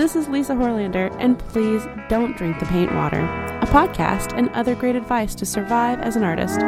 This is Lisa Horlander, and please don't drink the paint water, a podcast and other great advice to survive as an artist.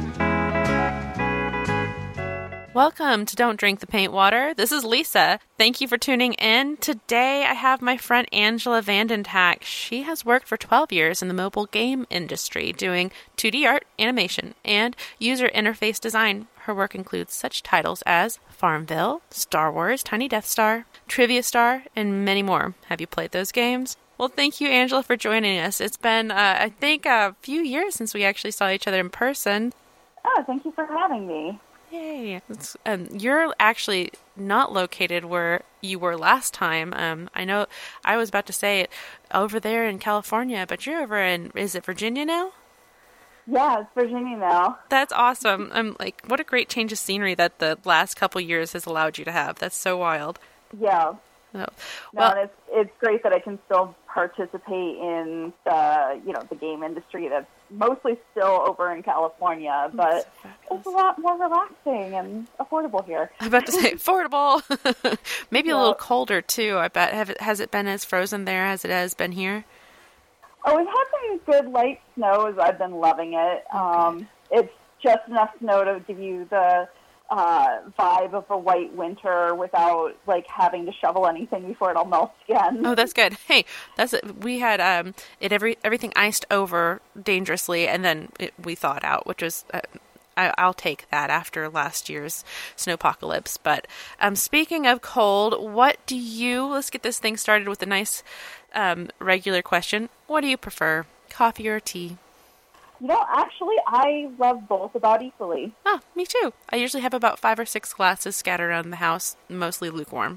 Welcome to Don't Drink the Paint Water. This is Lisa. Thank you for tuning in. Today I have my friend Angela Vandentak. She has worked for 12 years in the mobile game industry doing 2D art, animation, and user interface design. Her work includes such titles as Farmville, Star Wars, Tiny Death Star, Trivia Star, and many more. Have you played those games? Well, thank you, Angela, for joining us. It's been, I think, a few years since we actually saw each other in person. Oh, thank you for having me. Yay. You're actually not located where you were last time. I know I was about to say it over there in California, but you're over in, is it Virginia now? Yeah, it's Virginia now. That's awesome. What a great change of scenery that the last couple years has allowed you to have. That's so wild. Yeah. Oh. Well, no, it's great that I can still participate in the game industry that's mostly still over in California, but it's a lot more relaxing and affordable here. I'm about to say affordable. Maybe a little colder too, I bet. Has it been as frozen there as it has been here? Oh, we've had some good light snows. I've been loving it. Okay. It's just enough snow to give you the vibe of a white winter without having to shovel anything before it all melts again. Oh, that's good. Hey, we had everything iced over dangerously, and then we thawed out, which was I'll take that after last year's snowpocalypse. But speaking of cold, let's get this thing started with a nice regular question. What do you prefer, coffee or tea? Actually, I love both about equally. Oh, me too. I usually have about 5 or 6 glasses scattered around the house, mostly lukewarm.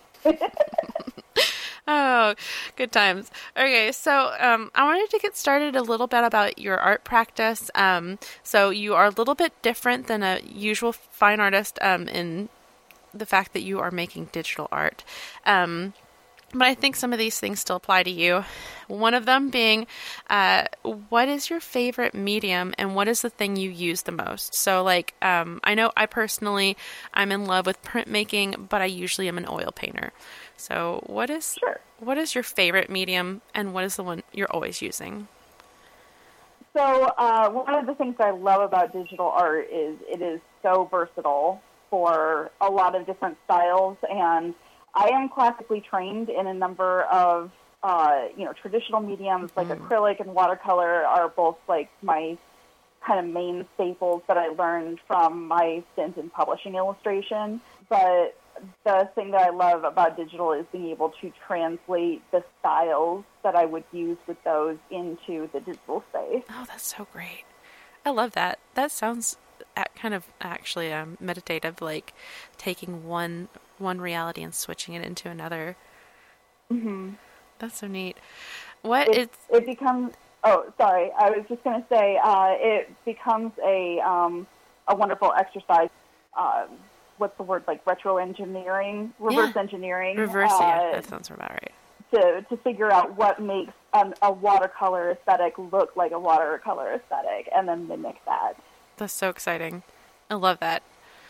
Oh, good times. Okay, so I wanted to get started a little bit about your art practice. So you are a little bit different than a usual fine artist in the fact that you are making digital art. But I think some of these things still apply to you. One of them being, what is your favorite medium and what is the thing you use the most? So I know I'm in love with printmaking, but I usually am an oil painter. So what is your favorite medium and what is the one you're always using? So one of the things I love about digital art is it is so versatile for a lot of different styles, and I am classically trained in a number of, traditional mediums like acrylic and watercolor are both my kind of main staples that I learned from my stint in publishing illustration. But the thing that I love about digital is being able to translate the styles that I would use with those into the digital space. Oh, that's so great. I love that. That sounds kind of actually meditative, like taking one reality and switching it into another. Mm-hmm. That's so neat. It becomes. Oh, sorry. I was just going to say it becomes a wonderful exercise. What's the word? Reverse engineering. That sounds about right. To figure out what makes a watercolor aesthetic look like a watercolor aesthetic, and then mimic that. That's so exciting. I love that.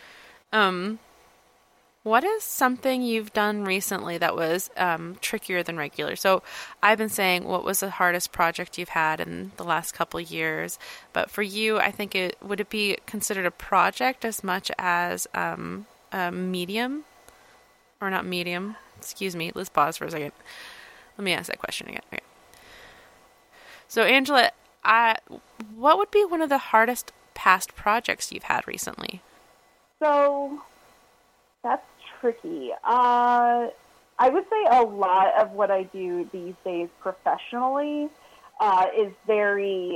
What is something you've done recently that was trickier than regular? So I've been saying, what was the hardest project you've had in the last couple of years? But for you, I think would it be considered a project as much as a medium? Or not medium? Excuse me. Let's pause for a second. Let me ask that question again. Okay. So Angela, what would be one of the hardest past projects you've had recently? So that's tricky. I would say a lot of what I do these days professionally is very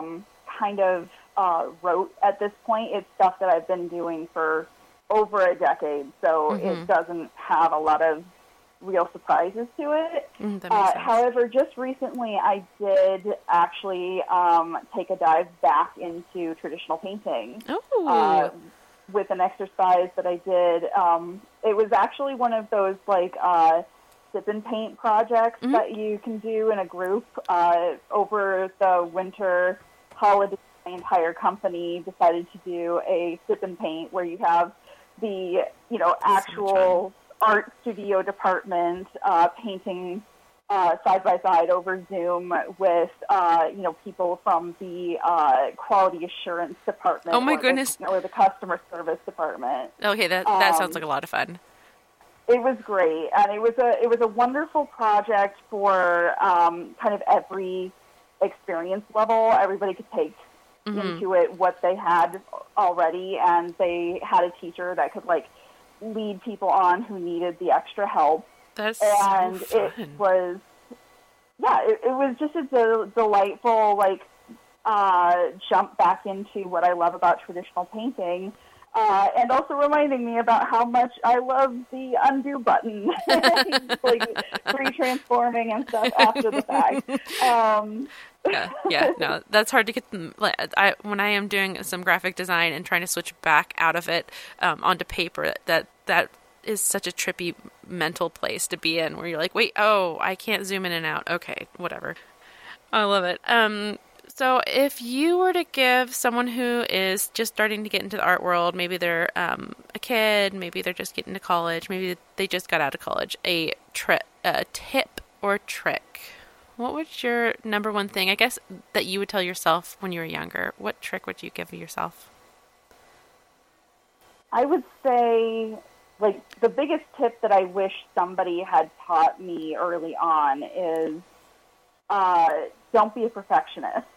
rote at this point. It's stuff that I've been doing for over a decade, so it doesn't have a lot of real surprises to it. That makes sense. However, just recently I did actually take a dive back into traditional painting. Oh. With an exercise that I did. It was actually one of those sip and paint projects that you can do in a group. Over the winter holiday, my entire company decided to do a sip and paint where you have the actual art studio department painting side by side over Zoom with, people from the quality assurance department. Oh my goodness. Or the customer service department. Okay, that sounds like a lot of fun. It was great, and it was a wonderful project for kind of every experience level. Everybody could take into it what they had already, and they had a teacher that could lead people on who needed the extra help. That's and so fun. It was just a delightful jump back into what I love about traditional painting. And also reminding me about how much I love the undo button, re-transforming and stuff after the fact. No, that's hard to get them. When I am doing some graphic design and trying to switch back out of it onto paper, that is such a trippy mental place to be in, where you're like, wait, I can't zoom in and out. Okay, whatever. I love it. So if you were to give someone who is just starting to get into the art world, maybe they're a kid, maybe they're just getting to college, maybe they just got out of college, a tip or trick, what would your number one thing, I guess, that you would tell yourself when you were younger? What trick would you give yourself? I would say, the biggest tip that I wish somebody had taught me early on is don't be a perfectionist.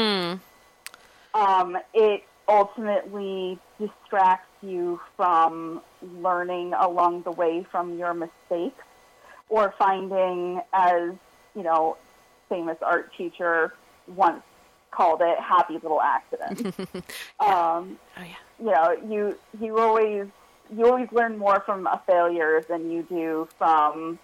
It ultimately distracts you from learning along the way from your mistakes, or finding, as famous art teacher once called it, happy little accidents. You always learn more from a failure than you do from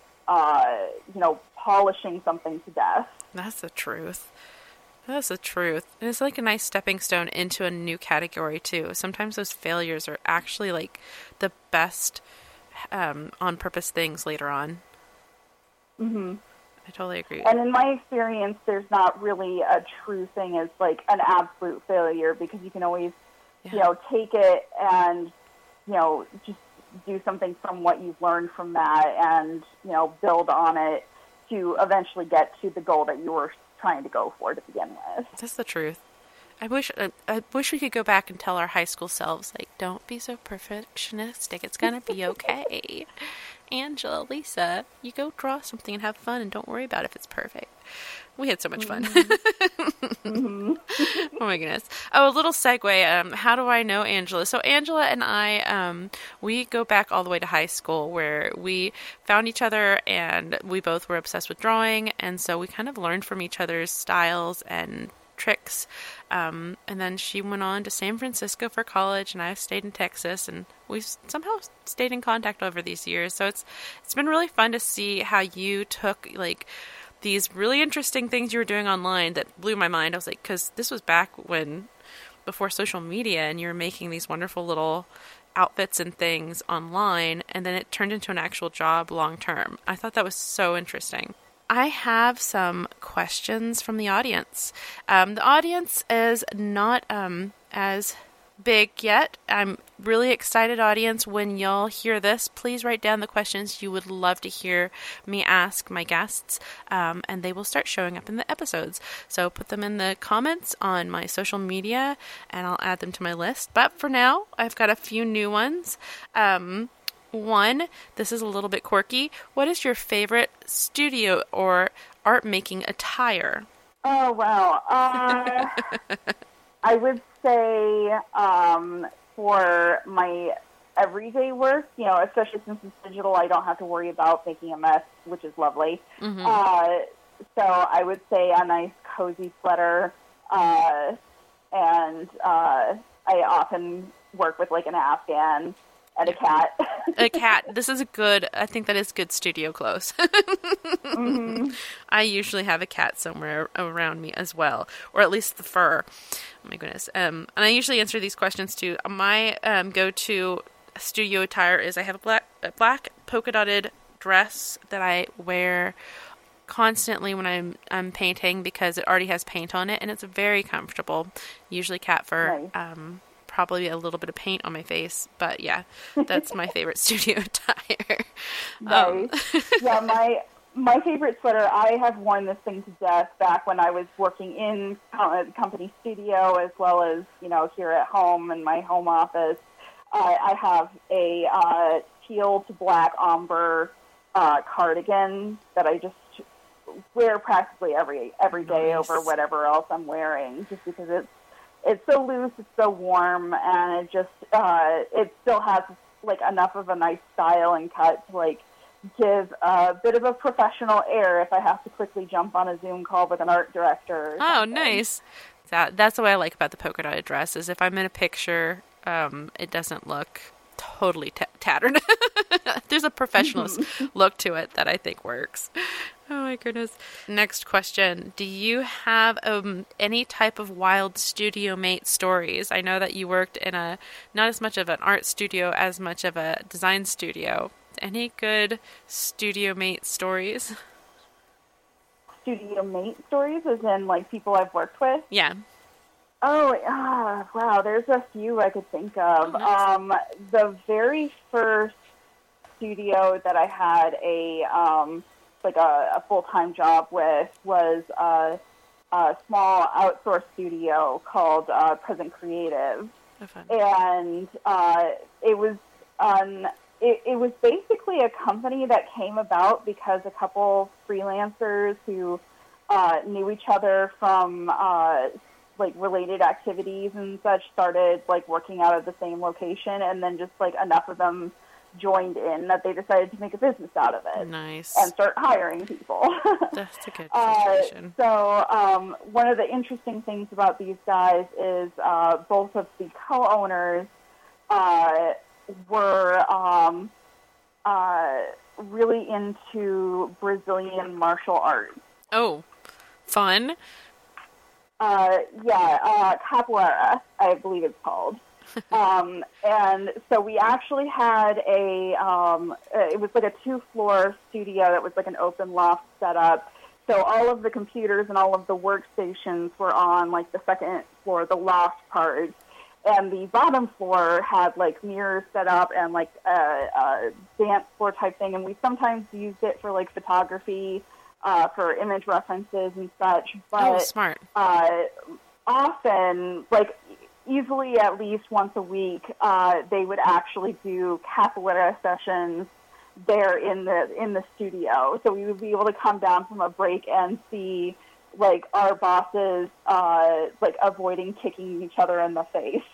polishing something to death. That's the truth. That's the truth. And it's like a nice stepping stone into a new category, too. Sometimes those failures are actually the best on-purpose things later on. Mm-hmm. I totally agree. And in my experience, there's not really a true thing as an absolute failure, because you can always, take it and, just do something from what you've learned from that, and, build on it to eventually get to the goal that you were trying to go for to begin with. That's the truth. I wish we could go back and tell our high school selves, don't be so perfectionistic. It's going to be okay. Angela, Lisa, you go draw something and have fun, and don't worry about if it's perfect. We had so much fun. Mm-hmm. Oh my goodness. Oh, a little segue. How do I know Angela? So Angela and I, we go back all the way to high school, where we found each other and we both were obsessed with drawing. And so we kind of learned from each other's styles and tricks. And then she went on to San Francisco for college, and I stayed in Texas, and we've somehow stayed in contact over these years. So it's been really fun to see how you took these really interesting things you were doing online that blew my mind. I was like, because this was back before social media, and you were making these wonderful little outfits and things online, and then it turned into an actual job long term. I thought that was so interesting. I have some questions from the audience. The audience is not as big yet. I'm really excited, audience. When y'all hear this, please write down the questions you would love to hear me ask my guests, and they will start showing up in the episodes. So put them in the comments on my social media, and I'll add them to my list. But for now, I've got a few new ones. One, this is a little bit quirky. What is your favorite studio or art making attire? Oh, wow. I would say for my everyday work, especially since it's digital, I don't have to worry about making a mess, which is lovely. Mm-hmm. So I would say a nice cozy sweater, and I often work with an Afghan and a cat. A cat. I think that is good studio clothes. Mm-hmm. I usually have a cat somewhere around me as well, or at least the fur. Oh my goodness. And I usually answer these questions too. My go-to studio attire is I have a black polka dotted dress that I wear constantly when I'm painting, because it already has paint on it, and it's very comfortable. Usually cat fur. Nice. Probably a little bit of paint on my face, but yeah, that's my favorite studio attire. Nice. Yeah, my favorite sweater, I have worn this thing to death back when I was working in the company studio as well as, here at home in my home office. I have a teal to black ombre cardigan that I just wear practically every day over whatever else I'm wearing, just because it's so loose, it's so warm, and it still has enough of a nice style and cut to give a bit of a professional air if I have to quickly jump on a Zoom call with an art director. Oh, nice. That's what I like about the polka dotted dress, is if I'm in a picture, it doesn't look totally tattered. There's a professional look to it that I think works. Oh my goodness. Next question. Do you have any type of wild studio mate stories? I know that you worked in not as much of an art studio as much of a design studio. Any good studio mate stories? Studio mate stories, as in people I've worked with? Yeah. Oh, wow, there's a few I could think of. Oh, nice. The very first studio that I had a full-time job with was a small outsourced studio called Present Creative. Oh, fun. And it was basically a company that came about because a couple freelancers who knew each other from related activities and such started working out of the same location, and then just enough of them joined in that they decided to make a business out of it. Nice. And start hiring people. That's a good situation. So one of the interesting things about these guys is both of the co-owners were really into Brazilian martial arts. Oh, fun. Capoeira, I believe it's called. And so we actually had it was a 2-floor studio that was an open loft setup. So all of the computers and all of the workstations were on the second floor, the loft part. And the bottom floor had mirrors set up and a dance floor type thing. And we sometimes used it for photography, for image references and such. But smart. Often, easily at least once a week, they would actually do capoeira sessions there in the studio. So we would be able to come down from a break and see our bosses avoiding kicking each other in the face.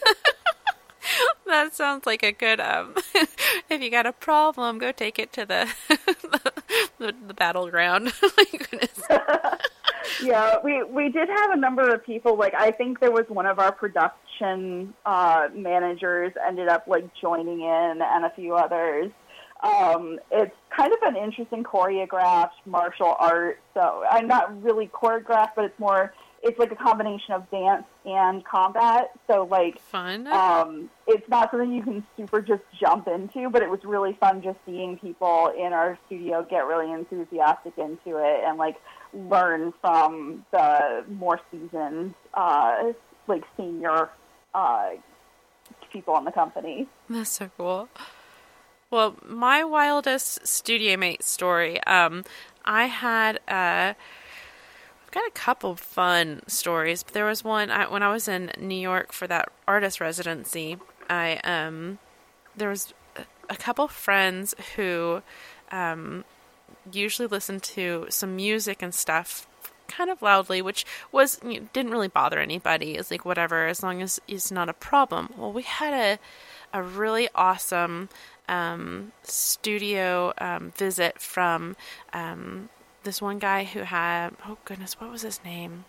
That sounds like a good if you got a problem, go take it to the the battleground. My goodness. Yeah, we did have a number of people. I think there was one of our production managers ended up joining in, and a few others. It's kind of an interesting choreographed martial art. So I'm not really choreographed, but it's a combination of dance and combat. So fun. It's not something you can super just jump into, but it was really fun just seeing people in our studio get really enthusiastic into it and learn from the more seasoned, senior people in the company. That's so cool. Well, my wildest studio mate story, I had, I've got a couple fun stories, but there was one, when I was in New York for that artist residency, there was a couple friends who, usually listen to some music and stuff kind of loudly, which was didn't really bother anybody. It's whatever, as long as it's not a problem. Well, we had a really awesome studio visit from this one guy who had, oh goodness, what was his name?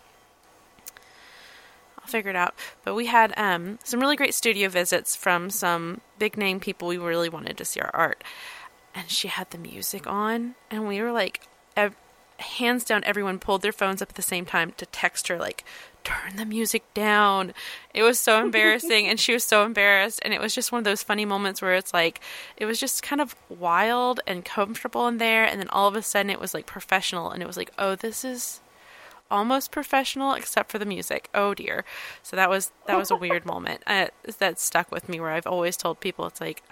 I'll figure it out. But we had some really great studio visits from some big name people we really wanted to see our art. And she had the music on, and we were hands down, everyone pulled their phones up at the same time to text her, turn the music down. It was so embarrassing, and she was so embarrassed, and it was just one of those funny moments where it's it was just kind of wild and comfortable in there, and then all of a sudden it was professional, and it was oh, this is almost professional except for the music. Oh dear. So that was a weird moment. That stuck with me, where I've always told people, it's like,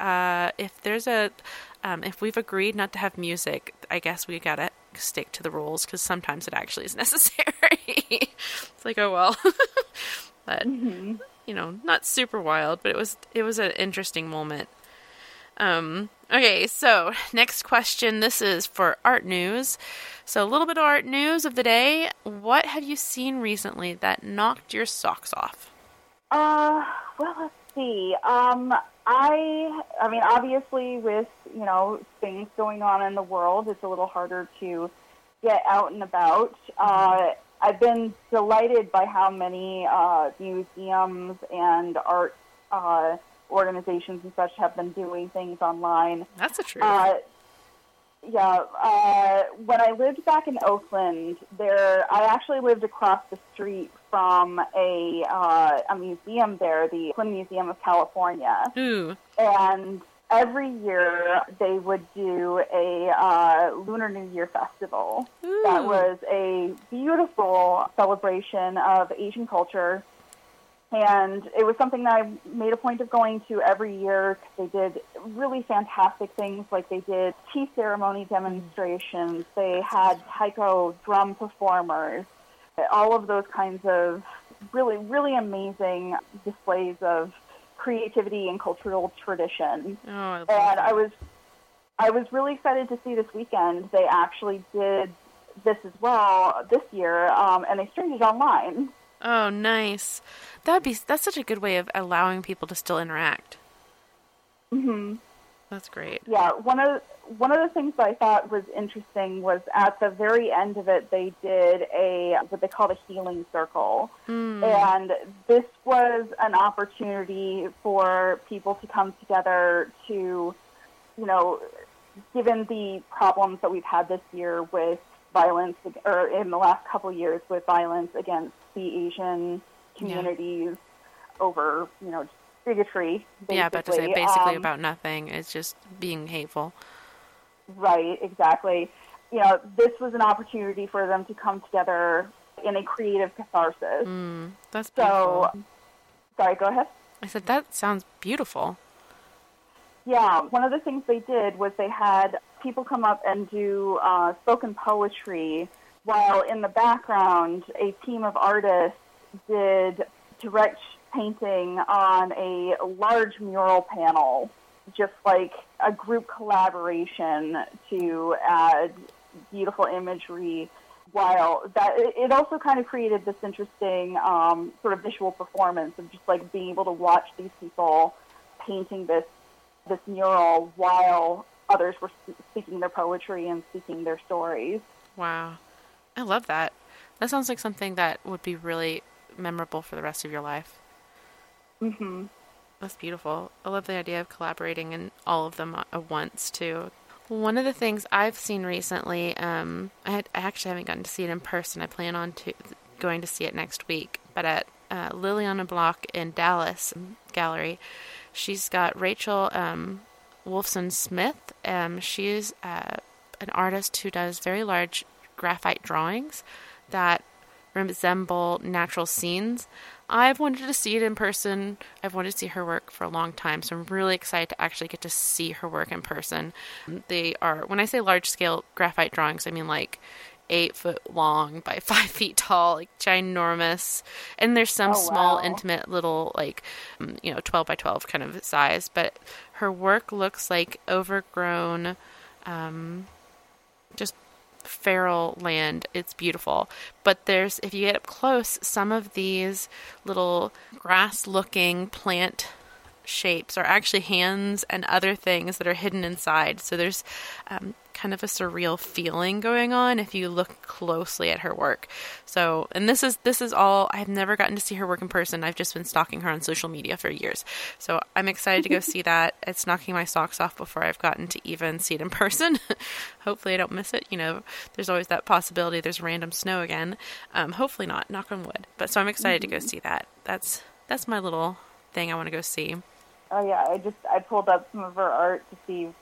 if we've agreed not to have music, I guess we gotta stick to the rules, because sometimes it actually is necessary. It's like, oh well. But not super wild, but it was an interesting moment. Okay, so next question. This is for art news. So a little bit of art news of the day. What have you seen recently that knocked your socks off? Well, let's see. I mean, obviously with, things going on in the world, it's a little harder to get out and about. I've been delighted by how many museums and art organizations and such have been doing things online. That's a truth. When I lived back in Oakland, I actually lived across the street from a museum there, the Oakland Museum of California. Ooh. And every year they would do a Lunar New Year festival. Ooh. That was a beautiful celebration of Asian culture. And it was something that I made a point of going to every year, because they did really fantastic things. Like, they did tea ceremony demonstrations. They had taiko drum performers. All of those kinds of really, really amazing displays of creativity and cultural tradition. Oh, I love and that. I was really excited to see this weekend they actually did this as well this year, and they streamed it online. Oh, nice. That's such a good way of allowing people to still interact. Mm-hmm. That's great. Yeah, one of the things that I thought was interesting was at the very end of it, they did what they called a healing circle. And this was an opportunity for people to come together to, given the problems that we've had this year with violence, or in the last couple of years with violence against the Asian communities over, bigotry, basically. Yeah, about to say, basically about nothing. It's just being hateful. Right, exactly. This was an opportunity for them to come together in a creative catharsis. That's beautiful. So, sorry, go ahead. I said, that sounds beautiful. Yeah, one of the things they did was they had people come up and do spoken poetry, while in the background, a team of artists did direct painting on a large mural panel, just like a group collaboration to add beautiful imagery. While that, it also kind of created this interesting sort of visual performance of just like being able to watch these people painting this mural while others were speaking their poetry and speaking their stories. Wow. I love that. That sounds like something that would be really memorable for the rest of your life. Mm-hmm. That's beautiful. I love the idea of collaborating in all of them at once, too. One of the things I've seen recently, I actually haven't gotten to see it in person. I plan on going to see it next week. But at Liliana Block in Dallas Gallery, she's got Rachel Wolfson Smith. She's an artist who does very large graphite drawings that resemble natural scenes. I've wanted to see it in person. I've wanted to see her work for a long time, so I'm really excited to actually get to see her work in person. They are, when I say large-scale graphite drawings, I mean like 8 foot long by 5 feet tall, like ginormous. And there's some small, intimate little, 12 by 12 kind of size, but her work looks like overgrown, just feral land. It's beautiful. But if you get up close, some of these little grass-looking plant shapes are actually hands and other things that are hidden inside. So there's kind of a surreal feeling going on if you look closely at her work. So, and this is all, I've never gotten to see her work in person. I've just been stalking her on social media for years. So I'm excited to go see that. It's knocking my socks off before I've gotten to even see it in person. Hopefully I don't miss it. There's always that possibility there's random snow again. Hopefully not, knock on wood. But so I'm excited to go see that. That's my little thing I want to go see. Oh yeah, I pulled up some of her art to see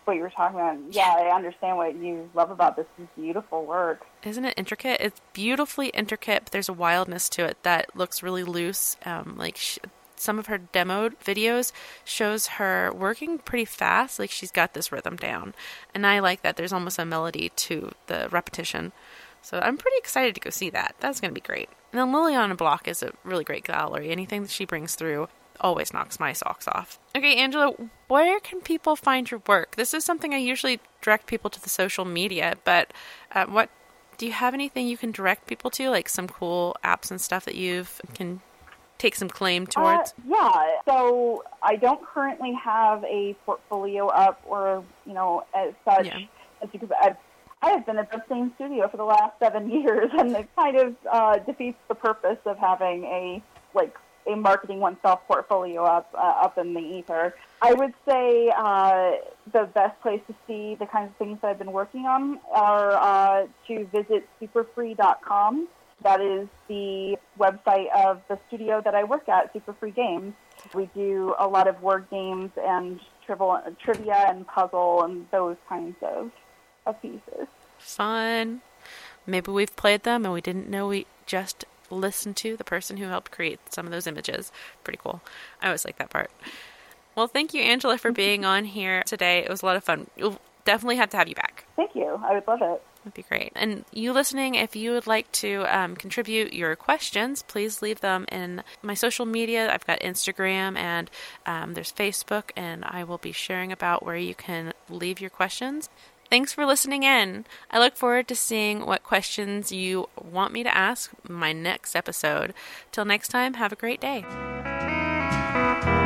what you were talking about. Yeah, I understand what you love about this. This is beautiful work. Isn't it intricate? It's beautifully intricate, but there's a wildness to it that looks really loose. Some of her demoed videos shows her working pretty fast. Like, she's got this rhythm down. And I like that. There's almost a melody to the repetition. So I'm pretty excited to go see that. That's going to be great. And then Liliana Block is a really great gallery. Anything that she brings through always knocks my socks off. Okay, Angela, where can people find your work? This is something I usually direct people to the social media, but do you have anything you can direct people to, like some cool apps and stuff that you can take some claim towards? Yeah, so I don't currently have a portfolio up or, as such. Yeah. It's because I have been at the same studio for the last 7 years, and it kind of defeats the purpose of having a marketing oneself portfolio up in the ether. I would say the best place to see the kinds of things that I've been working on are to visit superfree.com. That is the website of the studio that I work at, Super Free Games. We do a lot of word games and trivia and puzzle and those kinds of pieces. Fun. Maybe we've played them and we didn't know we just listened to the person who helped create some of those images. Pretty cool. I always like that part. Well, thank you, Angela, for being on here today. It was a lot of fun. You'll definitely have to have you back. Thank you. I would love it. That'd be great. And you listening, if you would like to contribute your questions, please leave them in my social media. I've got Instagram and there's Facebook, and I will be sharing about where you can leave your questions. Thanks for listening in. I look forward to seeing what questions you want me to ask in my next episode. Till next time, have a great day.